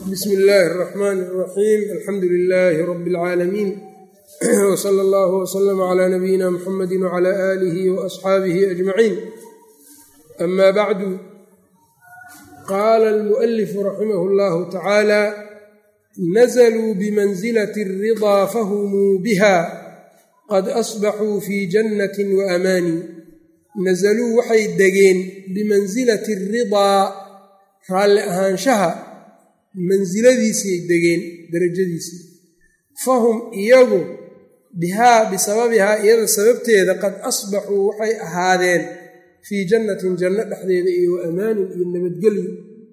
بسم الله الرحمن الرحيم الحمد لله رب العالمين وصلى الله وسلم على نبينا محمد وعلى آله وأصحابه أجمعين أما بعد قال المؤلف رحمه الله تعالى نزلوا بمنزلة الرضا فهموا بها قد أصبحوا في جنة وأمان نزلوا waxay degeen bimansilati الridaa raalli ahaanshaha mansiladiisay degeen darajadiisii fahum iyagu bihaa bisababihaa iyada sababteeda qad asbaxuu waxay ahaadeen fii jannatin janno dhexdeeda iyo wa amaanin iyo nabadgelyo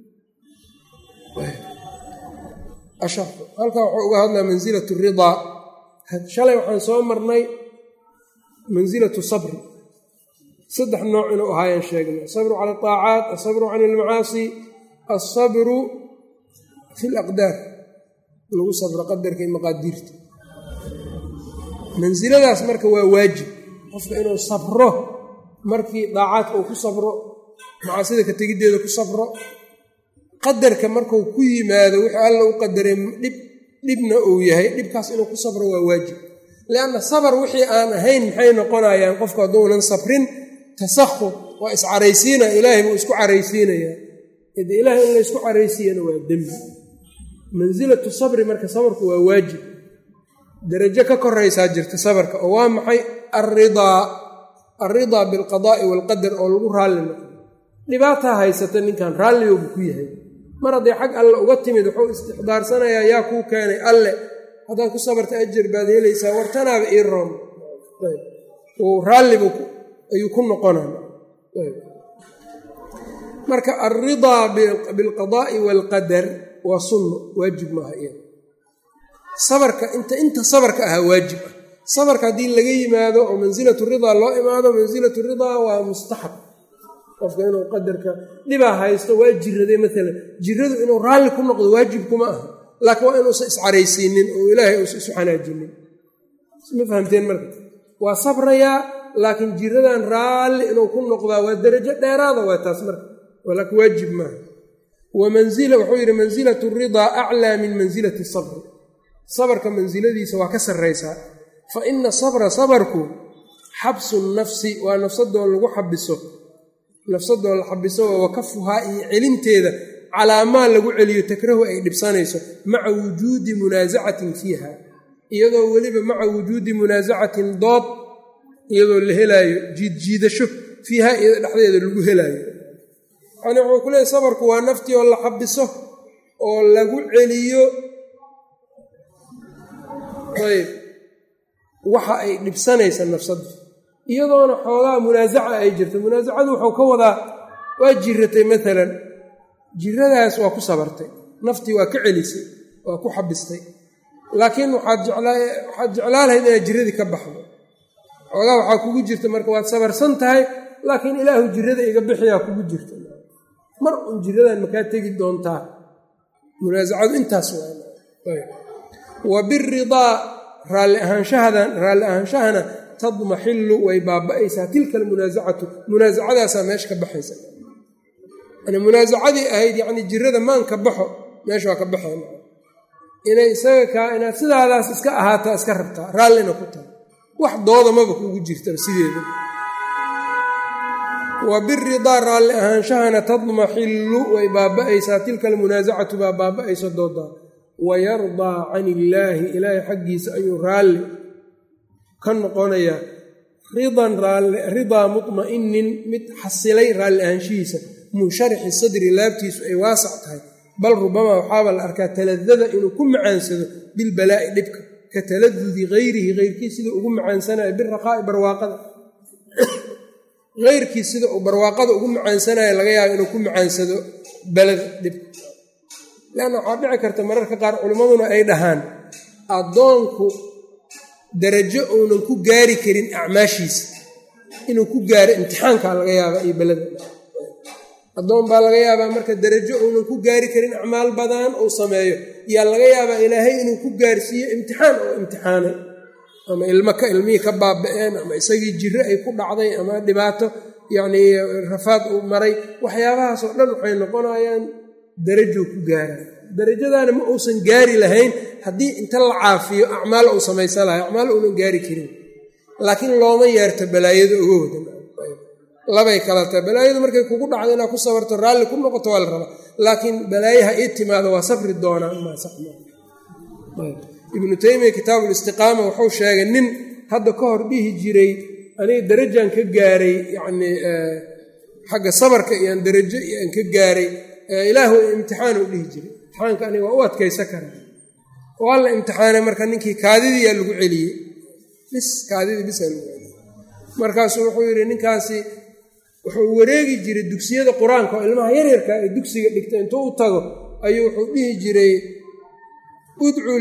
halkaa waxuu uga hadlaa mansilatu ridaa shalay waxaan soo marnay mansilatu sabri saddex nooc inuu ahaayaan sheegnay asabru cala ataacaat asabru cani almacaasi alsabru fi laqdaar lagu sabro qadarka iyo maqaadiirta mansiladaas marka waa waajib qofka inuu sabro markii daacaadka uu ku sabro macaasida ka tegiddeeda ku sabro qadarka markuu ku yimaado wixii alla u qadaray dhibna uu yahay dhibkaas inuu ku sabro waa waajib lianna sabar wixii aan ahayn maxay noqonayaan qofku hadduunan sabrin tasakhud waa iscaraysiina ilaahay buu isku caraysiinayaa ide ilaahay in la ysku caraysiiyana waa dembi mansilatu sabri marka sabarku waa waajib darajo ka koraysaa jirta sabarka oo waa maxay alridaa bilqadaa'i waalqadar oo lagu raalli noqdo dhibaataa haysata ninkan raalligoobu ku yahay mar hadday xag alle uga timid wuxuu istixdaarsanayaa yaa kuu keenay alle haddaad ku sabarta ajar baad helaysaa wartanaaba ii roon raallibu ayuu ku noqonaa marka alridaa bilqadaa'i waalqadar waa sunno waajib maaha iyada sabarka inta sabarka ahaa waajib ah sabarka haddii laga yimaado oo mansilatu ridaa loo imaado mansilatu ridaa waa mustaxab qofka inuu qadarka dhibaa haysto waa jiraday maalan jiradu inuu raalli ku noqdo waajibkuma aha laakiin waa inuusan iscaraysiinin oo ilaahay uusan isu xanaajinin ma fahamteen marka waa sabrayaa laakiin jiradan raalli inuu ku noqdaa waa darajo dheeraada waa taas marka laakiin waajib maaha wuxuu yidhi mansilatu ridaa aclaa min mansilati sabri sabarka mansiladiisa waa ka sarraysaa fa ina sabra sabarku xabsu nafsi waa nafsadoo lagu xabiso nafsadoo la xabiso waa wakafuhaa iyo celinteeda calaamaa lagu celiyo takrahu ay dhibsanayso maca wujuudi munaasacatin fiiha iyadoo weliba maca wujuudi munaasacatin dood iyadoo la helaayo jiidjiidasho fiiha iyado dhexdeeda lagu helaayo yani wuxuu ku leeyahy sabarku waa naftii oo la xabiso oo lagu celiyo ayb waxa ay dhibsanaysa nafsadda iyadoona xoogaa munaasaca ay jirto munaasacadu wuxuu ka wadaa waa jiratay maalan jiradaas waa ku sabartay naftii waa ka celisay waa ku xabistay laakiin waxaad jeclaa lahayd inaad jiradii ka baxdo xoogaa waxaa kugu jirta marka waad sabarsan tahay laakiin ilaahu jirada iga bixiyaa kugu jirta mar un jiradan makaa tegi doontaa munaasacadu intaas wa biridaa raalli ahaanshahana tadmaxillu way baaba'aysaa tilka almunaasacatu munaasacadaasaa meesha ka baxaysa yani munaasacadii ahayd yacni jirada maan ka baxo meesha waa ka baxeen inay inaad sidaadaas iska ahaataa iska rabtaa raallina ku tahay wax dooda maba kugu jirtaba sideeda wa biridaa raalli ahaanshahana tadmaxillu way baaba'aysaa tilka almunaasacatu baa baaba'aysa doodaa wayardaa can illaahi ilaahay xaggiisa ayuu raalli ka noqonayaa ridaa mutma'inin mid xasilay raalli ahaanshihiisa munsharixi sadri laabtiisu ay waasac tahay bal rubamaa waxaaba la arkaa taladada inuu ku macaansado bilbalaa'i dhibka ka taladudi hayrihi hayrkii sida ugu macaansanayo biraqaa'i barwaaqada hayrkii sida uu barwaaqada ugu macaansanayo laga yaabo inuu ku macaansado balada dhibka leanna waxaa dhici karta mararka qaar culimmaduna ay dhahaan addoonku darajo uunan ku gaari karin acmaashiisa inuu ku gaaro imtixaankaa laga yaabaa iyo belada addoon baa laga yaabaa marka darajo uunan ku gaari karin acmaal badan uu sameeyo yaa laga yaabaa ilaahay inuu ku gaarsiiyo imtixaan oo imtixaanay ama ilmihii ka baaba'een ama isagii jiro ay ku dhacday ama dhibaato yacnii rafaad uu maray waxyaabahaasoo dhan waxay noqonayaan darajuu ku gaara. darajadaana ma uusan gaari lahayn haddii inta la caafiyo acmaal uu samaysan lahay, acmaal uunan gaari karin. laakiin looma yeerto balaayada uga wadan. labay kala tahay, balaayadu markay kugu dhacdo inaad ku sabarto raalli ku noqoto waa la rabaa, laakiin balaayaha ii timaado waa safri doonaa ibnu taymiya kitaabulistiqaama wuxuu sheegay nin hadda ka hor dhihi jiray aniga darajan ka gaaray, yacnii xagga sabarka iyaan darajo iyaan ka gaaray, ilaahu imtixaan u dhihi jiray, imtixaanka aniga waa u adkaysa kara. waa la imtixaanay marka ninkii kaadidiyaa lagu celiyey, kaadidii bisaa lagu celiyey. markaasuu wuxuu yidhi ninkaasi wuxuu wareegi jiray dugsiyada qur-aanka oo ilmaha yaryarka ee dugsiga dhigta intuu u tago ayuu wuxuu dhihi jiray idcuu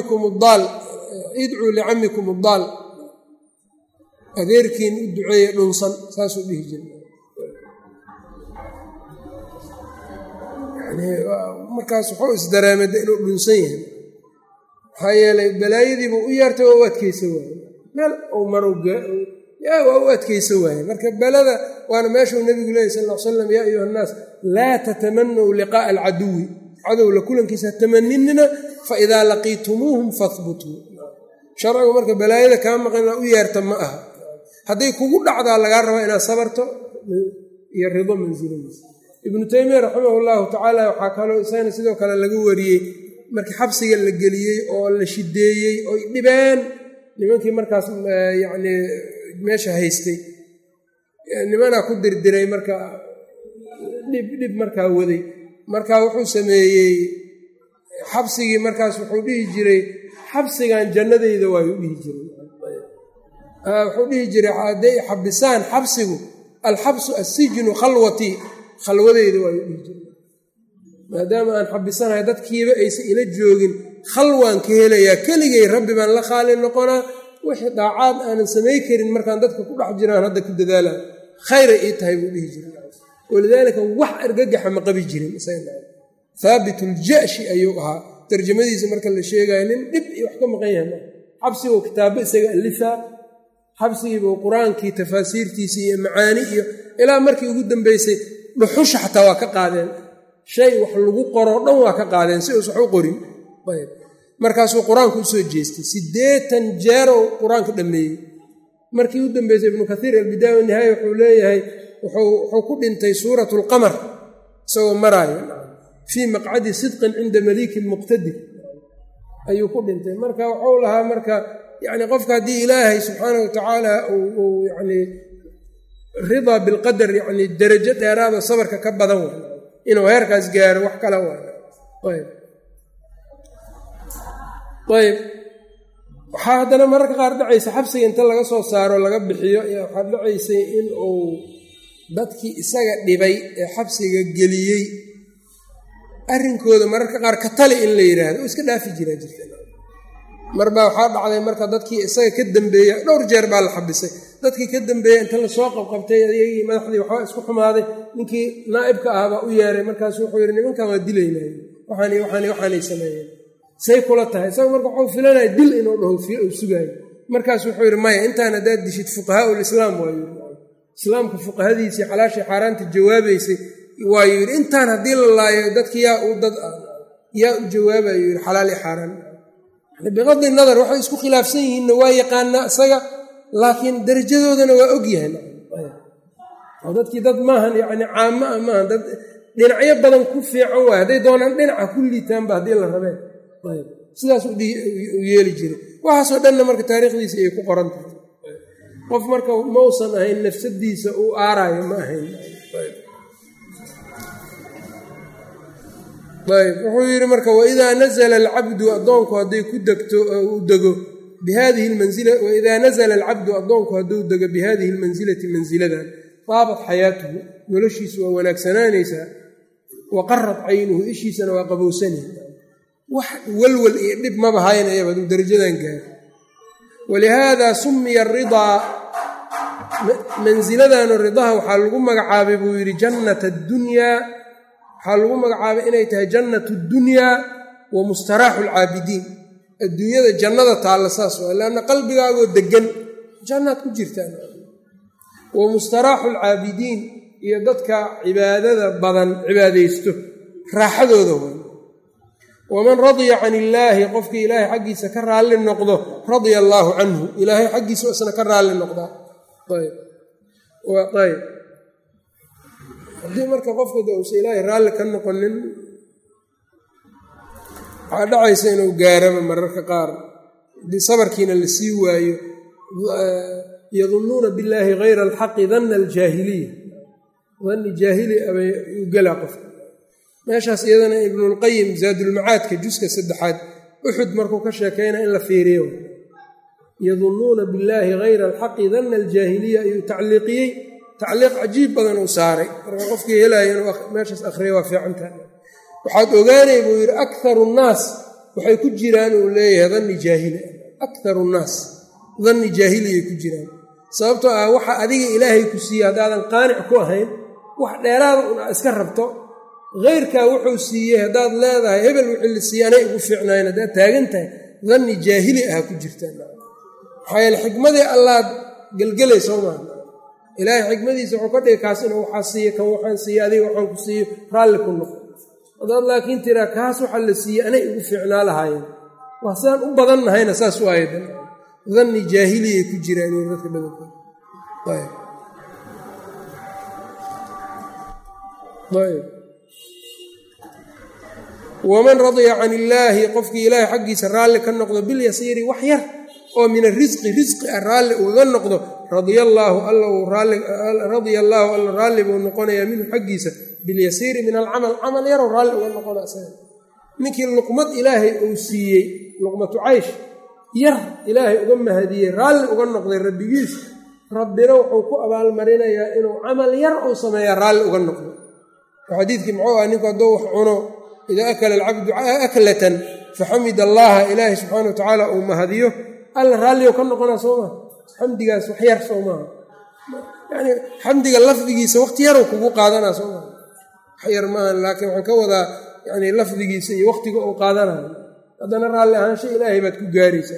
licammikum uddaal, adeerkiin u duceeye dhunsan, saasuu dhihi jiray. markaas wuxuu isdareemay inuu dhunsan yahay, maxaa yeelay balaayadiibuu u yeertay waa u adkaysa waaye, meel uu maro waa u adkaysa waaye. marka balada waana meeshuu nebigu leeyay sal l slam, yaa ayuha nnaas laa tatamannuu liqaa'a alcaduwi, cadow la kulankiisa tamaninina faidaa laqiitumuuhum fahbutuu. sharcigu marka balaayada kaa maqan inaad u yeerta ma aha, hadday kugu dhacdaa lagaa rabaa inaad sabarto iyo rido mansiladiisa. ibnu taymiya raximah llahu tacaala waxaa kaloo isagana sidoo kale laga wariyey markii xabsiga la geliyey oo la shideeyey oy dhibeen nimankii markaas yacnii meesha haystay, nimanaa ku dirdiray marka dhib markaa waday. markaa wuxuu sameeyey xabsigii, markaas wuxuu dhihi jiray xabsigan jannadayda waayuu dhihi jiray. wuxuu dhihi jiray hadday xabisaan xabsigu, alxabsu assijnu khalwatii, khalwadeyda waayuu dhihi jiray. maadaama aan xabisanahay dadkiiba aysan ila joogin, khalwaan ka helayaa, keligay rabbi baan la khaali noqonaa, wixii daacaad aanan samay karin markaan dadka ku dhex jiraan hadda ku dadaalaa, khayray ii tahay buu dhihi jiray. walidaalika wax argagaxa ma qabi jirin. haabituuljashi ayuu ahaa, tarjamadiisa marka la sheegayo nin dhib iyo wax ka maqan yahay. xabsiguu kitaabo isaga alifaa, xabsigiibuu qur-aankii tafaasiirtiisii iyo macaani iyo ilaa markii ugu dambeysay dhuxusha xataa waa ka qaadeen, shay wax lagu qoroo dhan waa ka qaadeen si uus wax u qorin. markaasuu qur-aanku usoo jeestay 80 jeerow qur-aanka dhammeeyey. markii u dambeysay ibnu kathiir albidaaya wanihaaya wuxuu leeyahay wuxuu ku dhintay suuratu alqamar isagoo maraayo fii maqcadi sidqin cinda maliikin muqtadir ayuu ku dhintay. marka wuxuu lahaa marka yacni qofka haddii ilaahay subxaana wa tacaala uu yacni ridaa bilqadar, yacni derajo dheeraada sabarka ka badan way inuu heerkaas gaaro, wax kala waay. ayb waxaa haddana mararka qaar dhacaysa xabsiga inta laga soo saaro laga bixiyo, waxaa dhacaysay in uu dadkii isaga dhibay ee xabsiga geliyey arrinkooda mararka qaar ka tali in la yidhaahdo oo iska dhaafi jiraa jirta. marbaa waxaa dhacday marka dadkii isaga ka dambeeya, dhowr jeer baa la xabisay, dadkii ka dambeeya inta lasoo qabqabtay ayagii madaxdii waxbaa isku xumaaday, ninkii naa'ibka ah baa u yeeray, markaasu wuxuu yidhi nimankan waa dilaynay, waxaanay sameeyeen, say kula tahay. isaga marka waxuu filanaya dil inuu dhaho sugaayo. markaas wuxuu yidhi maya, intaan haddaad dishid fuqahaa ulislaam waayu, islaamka fuqahadiisii xalaashii xaaraanta jawaabaysay waayuu yidhi, intaan haddii la laayo dadki yaa u jawaabayu yidhi xalaal i xaaraan. biqadi nadar waxay isku khilaafsan yihiinna waa yaqaanaa isaga, laakiin darajadoodana waa ogyahay. oo dadkii dad maahan yacni caama ah maahan, dad dhinacyo badan ku fiican waay, hadday doonaan dhinaca ku liitaanba haddii la rabeen. sidaas u yeeli jiray. waxaasoo dhanna marka taariikhdiisa ay ku qoran tahay. qof marka mausan ahayn nafsadiisa uu aaraayo ma ahayn. ayb wuxuu yidhi marka waidaa nazla alcabdu addoonku hadday ku degto u dego bihadihi lmanzila, waidaa nazla alcabdu addoonku hadduu dego bihadihi lmansilati mansiladan taabat xayaatuhu, noloshiisu waa wanaagsanaanaysaa, wa qarat caynuhu, ishiisana waa qabowsanay, wax walwal iyo dhib maba haynayaba aduu darajadan gaaro. walihaada sumiya aridaa, mansiladanu ridaha waxaa lagu magacaabay buu yidhi jannat addunyaa, waxaa lagu magacaabay inay tahay jannat dunyaa wa mustaraaxu alcaabidiin, adduunyada jannada taalla saas waa, leanna qalbigaagoo degan jannaad ku jirtaan. wa mustaraaxu alcaabidiin, iyo dadka cibaadada badan cibaadaysto raaxadooda way waman radiya can illaahi qofkii ilaahay xaggiisa ka raalli noqdo radia allaahu canhu ilaahay xaggiisa isna ka raalli noqdaa ayb haddii marka qofku de uusa ilaahay raalli ka noqonin waxaa dhacaysa inuu gaaraba mararka qaar haddii sabarkiina la sii waayo yadunnuuna billaahi hayra alxaqi danna aljaahiliya danni jaahili abay u gelaa qofka meeshaas iyadana ibnulqayim zaadulmacaadka juska 3 uxud markuu ka sheekayna in la fiiriyo yadunnuuna billaahi hayra alxaqi danna aljaahiliya ayuu tacliiqiyey tacliiq cajiib badan uu saaray marka qofkii helaya inuu meeshaas akhriya waa fiicantahay waxaad ogaanay buu yidhi akaru nnaas waxay ku jiraan uu leeyahay danni jaahili akaru nnaas danni jaahiliyay ku jiraan sababtoo ah waxa adiga ilaahay ku siiye haddaadan qaanic ku ahayn wax dheeraada un iska rabto heyrkaa wuxuu siiyey haddaad leedahay hebel wixii la siiyey anay igu fiicnaayn haddaad taagan tahay danni jaahili aha ku jirtaan maxaa yeele xikmadii allaad gelgelay soo maaha ilaahay xikmadiisa wuxuu ka dhigay kaas inuu waxaa siiye kan waxaan siiye adiga waxaan ku siiyo raalli ku noqo haddaad laakiin tiraa kaas waxa la siiyey anay igu fiicnaa lahaayeen wax sidaan u badan nahayna saas waaye danni jaahiliyay ku jiraan dadka badankood waman radya can illaahi qofkii ilaahay xaggiisa raalli ka noqdo bilyasiiri wax yar oo min arisqi risqi ah raalli ugaga noqdo radia allaahu alla raalli buu noqonayaa minhu xaggiisa bilyasiiri min alcamal camal yarow raalli uga noqona ninkii luqmad ilaahay uu siiyey luqmatu caysh yar ilaahay uga mahadiyey raalli uga noqday rabbigiis rabbina wuxuu ku abaalmarinayaa inuu camal yar uu sameeyaa raalli uga noqdo xadiidkii muxuu ah ninku hadduu wax cuno idaa akala alcabdu aklatan faxamid allaha ilaahay subxaana wa tacaala uu mahadiyo alla raalliou ka noqonaa soo maha xamdigaas wax yar soo maaha yani xamdiga lafdigiisa waqti yarow kugu qaadanaa soo maha wax yar maaha laakiin waxaan ka wadaa yani lafdigiisa iyo waqtiga uu qaadanayo haddana raalli ahaansho ilaahay baad ku gaaraysaa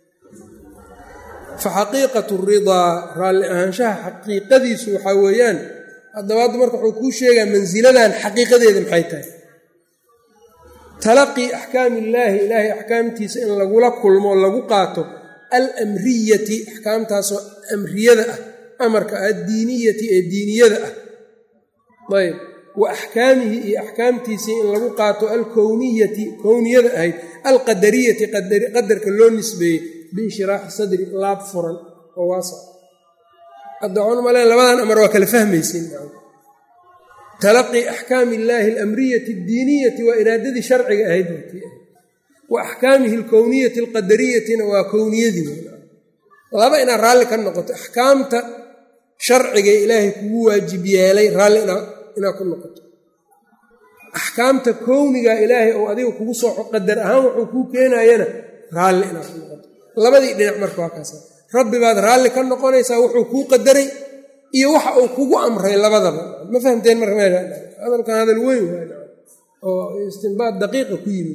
fa xaqiiqatu ridaa raalli ahaanshaha xaqiiqadiisu waxaa weeyaan haddabaad marka wuxuu kuu sheegaa mansiladan xaqiiqadeeda maxay tahay talaqii axkaami illaahi ilaahay axkaamtiisa in lagula kulmo lagu qaato alamriyati axkaamtaasoo amriyada ah amarka addiiniyati ee diiniyada ah ayb wa axkaamihi iyo axkaamtiisii in lagu qaato alkowniyati kowniyada ahayd alqadariyati qadarka loo nisbeeyey biinshiraaxi sadri laab furan oo waasac hadda waxaan umaleyn labadan amar waa kala fahmaysin talaqii axkaami illaahi alamriyati addiiniyati waa iraadadii sharciga ahayd wa axkaamihi alkowniyati alqadariyatina waa kowniyadii laba inaad raalli ka noqoto axkaamta sharciga ilaahay kugu waajib yeelay raalli inaad ku noqoto axkaamta kowniga ilaahay oo adiga kugu soo qadar ahaan wuxuu kuu keenayana raalli inaad ku noqoto labadii dhinac marka waa kaasa rabbi baad raalli ka noqonaysaa wuxuu kuu qadaray iyo waxa uu kugu amray labadaba ma fahamteen marka meesha hadalkan hadal weyn oo istinbaad daqiiqa ku yimid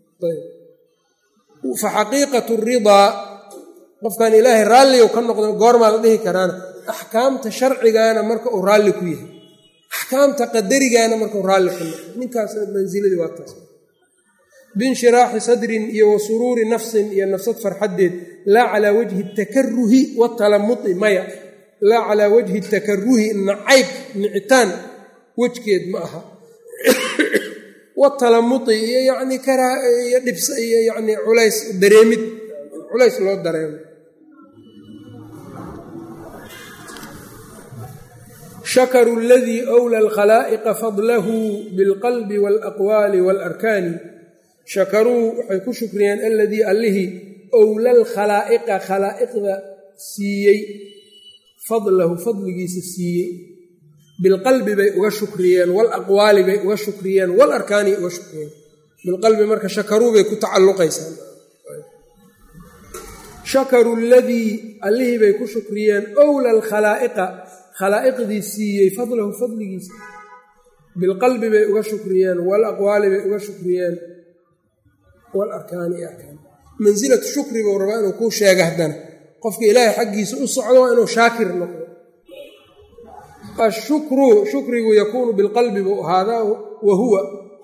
fa xaqiiqatu ridaa qofkan ilaahay raalliu ka noqdo goormaa la dhihi karaana axkaamta sharcigaana marka uu raalli ku yahay axkaamta qadarigaana markau raalli ku noqdo ninkaas mansiladii waa taas biinshiraaxi sadrin iyo wa suruuri nafsin iyo nafsad farxaddeed laa calaa wajhi takaruhi watalamuti maya laa calaa wajhi takaruhi nacayb nicitaan wejgeed ma aha watalamuti iyo yacni iyo dhibsa iyo yacni culays dareemid culays loo dareemo shakaru aladii awla alkhalaa'iqa fadlahu bilqalbi waalaqwaali waalarkaani shakaruu waxay ku shukriyeen aladii allihii owla alkhalaa'iqa khalaa'iqda siiyey fadlahu fadligiisa siiyey bilqalbi bay uga shukriyeen walaqwaali bay uga shukriyeen walarkaani uga shukriyeen bilqalbi marka shakaruu bay ku tacalluqaysaa shakaru aladii allihii bay ku shukriyeen owla alkhalaa'iqa khalaa'iqdii siiyey fadlahu fadligiisa bilqalbi bay uga shukriyeen walaqwaali bay uga shukriyeen walarkaani arkaan mansilatu shukri buu rabaa inuu kuu sheega haddana qofka ilaahay xaggiisa u socdo waa inuu shaakir noqdo ashukru shukrigu yakuunu bilqalbi buu ahaadaa wa huwa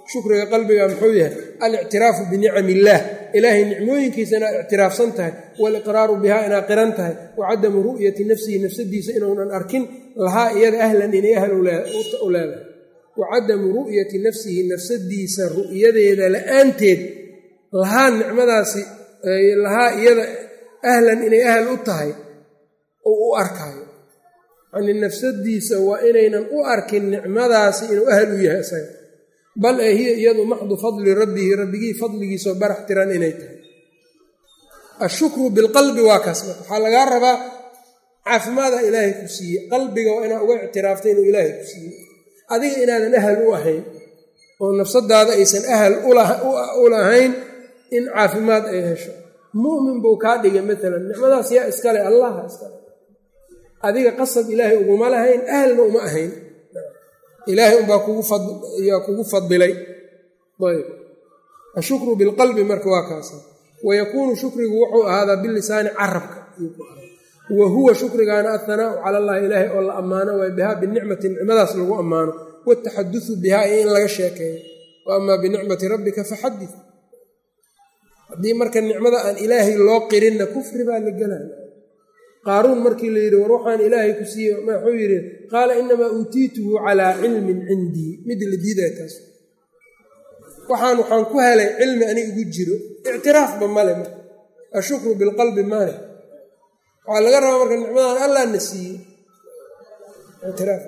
shukriga qalbiga muxuu yahay alictiraafu binicami illaah ilaahay nicmooyinkiisa inaad ictiraafsan tahay waaliqraaru bihaa inaad qiran tahay wa cadamu ru'yati nafsihi nafsadiisa inuunan arkin lahaa iyada ahlan inay ahl u leedahay wa cadamu ru'yati nafsihi nafsadiisa ru'yadeeda la-aanteed lahaa nicmadaasi lahaa iyada ahlan inay ahl u tahay oo u arkaayo yacnii nafsadiisa waa inaynan u arkin nicmadaasi inuu ahl u yahay isaga bal ee hiya iyadu maxdu fadli rabbihi rabbigii fadligiisao barax tiran inay tahay ashukru bilqalbi waa kaas marka waxaa lagaa rabaa caafimaada ilaahay ku siiye qalbiga waa inaa uga ictiraaftay inuu ilaahay ku siiye adiga inaadan ahal u ahayn oo nafsadaada aysan ahal u lahayn in caafimaad ay hesho mu'min buu kaa dhigay maalan nicmadaas yaa iskale allaha iskale adiga qasab ilaahay uguma lahayn ahalna uma ahayn ilaahay unbaa kugu fadilay ayb ashukru bilqalbi marka waa kaasa wayakuunu shukrigu wuxuu ahaadaa bilisaani carabka wa huwa shukrigaana athanaau cala allahi ilaahay oo la ammaano waay bihaa binicmati nicmadaas lagu ammaano wataxadusu bihaa iyo in laga sheekeeyo wa amaa binicmati rabbika faxadid haddii marka nicmada aan ilaahay loo qirinna kufri baa la gelaya qaaruun markii la yidhi war waxaan ilaahay ku siiye wuxuu yidhi qaala inamaa uutiituhu calaa cilmin cindii mid la diidaya taas waxaan ku helay cilmi ani igu jiro ictiraafba male ashukru bilqalbi male waxaa laga rabaa marka nicmadan allah na siiye ictiraaf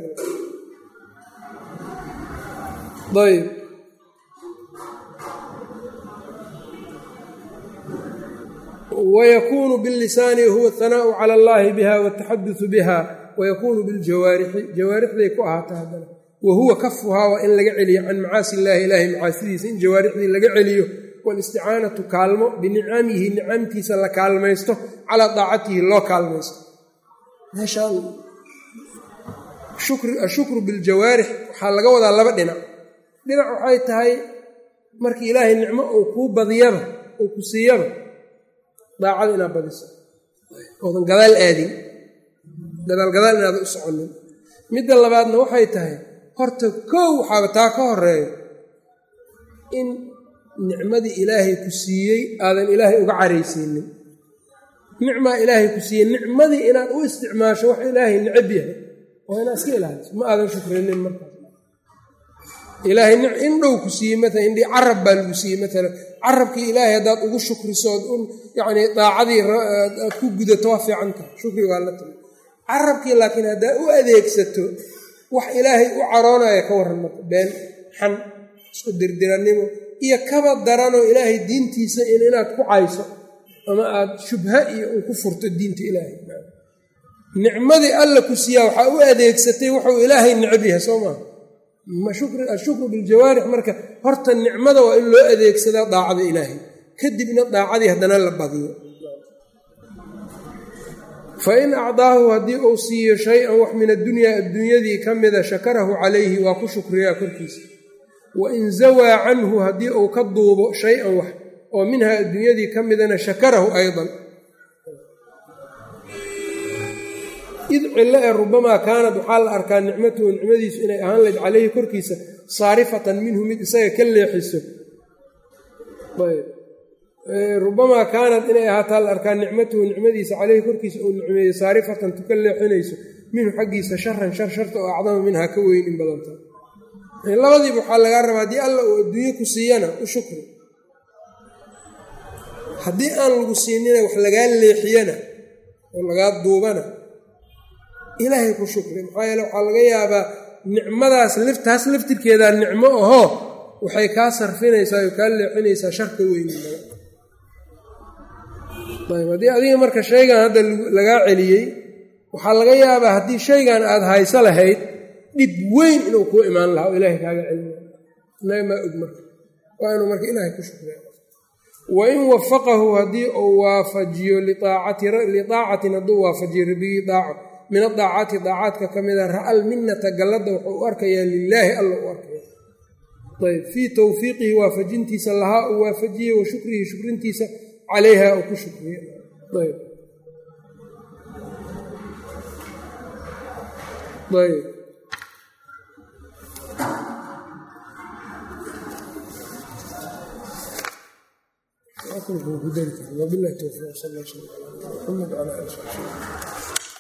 ayb wayakuunu bilisaani huwa athanaau cala allahi biha wataxadusu biha wayakuunu biljawaarixi jawaarixday ku ahaata haddana wa huwa kafuhaa waa in laga celiyo can macaasi illaahi ilaahay macaasidiisa in jawaarixdii laga celiyo walisticaanatu kaalmo binicamihi nicamtiisa la kaalmaysto calaa daacatihi loo kaalmaysto meeshaan ashukru biljawaarix waxaa laga wadaa laba dhinac waxay tahay markii ilaahay nicmo uu kuu badiyaba uu ku siiyaba daacada inaad badiso oodan gadaal aadin gadaal inaadan u soconin midda labaadna waxay tahay horta kow waxaaba taa ka horeeyo in nicmadii ilaahay ku siiyey aadan ilaahay uga caraysiinin nicmaa ilaahay ku siiyey nicmadii inaad u isticmaasho wax ilaahay necab yahay waa inaad iska ilaaliso ma aadan shukrinin markaas ilaahay indhow ku siiyey maalan indhii carab baa lagu siiyey maalan carabkii ilaahay haddaad ugu shukrisood yacnii daacadii aad ku gudato waa fiican tahay shukri waa la timi carabkii laakiin haddaad u adeegsato wax ilaahay u caroonaya ka warran marka been xan isku dirdirannimo iyo kaba daranoo ilaahay diintiisa inaad ku cayso ama aad shubha iyo un ku furto diinta ilaahay nicmadii alla ku siiyaa waxaa u adeegsatay wuxuu ilaahay necab yahay soo maaha ashukru biljawaarix marka horta nicmada waa in loo adeegsadaa daacada ilaahay kadibna daacadii haddana la badiyo fain acdaahu haddii uu siiyo shay-an wax min addunyaa adduunyadii ka mida shakarahu calayhi waa ku shukriyaa korkiisa wain zawaa canhu haddii uu ka duubo shay-an wax oo minhaa adduunyadii ka midana shakarahu aydan id cillo ee rubamaa kaanad waxaa la arkaa nicmatuhu nicmadiisu inay ahaan layd calayhi korkiisa saarifatan minhu mid isaga ka leexiso rubamaa kaanad inay ahaataa la arkaa nicmatuhu nicmadiisa caleyhi korkiisa uu nicmeeyey saarifatan tuka leexinayso minhu xaggiisa sharan sharta oo acdama minhaa ka weyn in badanta labadiiba waxaa lagaa rabaa haddii alla uu adduunye ku siiyana u shukri haddii aan lagu siinina wax lagaa leexiyana oo lagaa duubana ilaahay ku shukri maxaa yeele waxaa laga yaabaa nicmadaas taas laftirkeedaa nicmo ahoo waxay kaa sarfinaysaa oo kaa leexinaysaa shar ka weyn haddii adiga marka shaygan hadda lagaa celiyey waxaa laga yaabaa haddii shaygan aada hayso lahayd dhib weyn inuu kuu imaan lahaa oo ilaahay kaaga celiya inaga maa og marka waa inuu marka ilaahay ku shukriya wain wafaqahu haddii uu waafajiyo liaacatin hadduu waafajiyo rabigii daaco min adaacaati daacaadka ka mida ra'al minnata galladda wuxuu u arkayaa lilaahi alla u arkaya ayb fii tawfiiqihi waafajintiisa lahaa uu waafajiyey wa shukrihi shukrintiisa calayha uu ku shukriye ayb ku dari kara wabilahi towfiiq sal alla sala ala muxamed wala ali sabi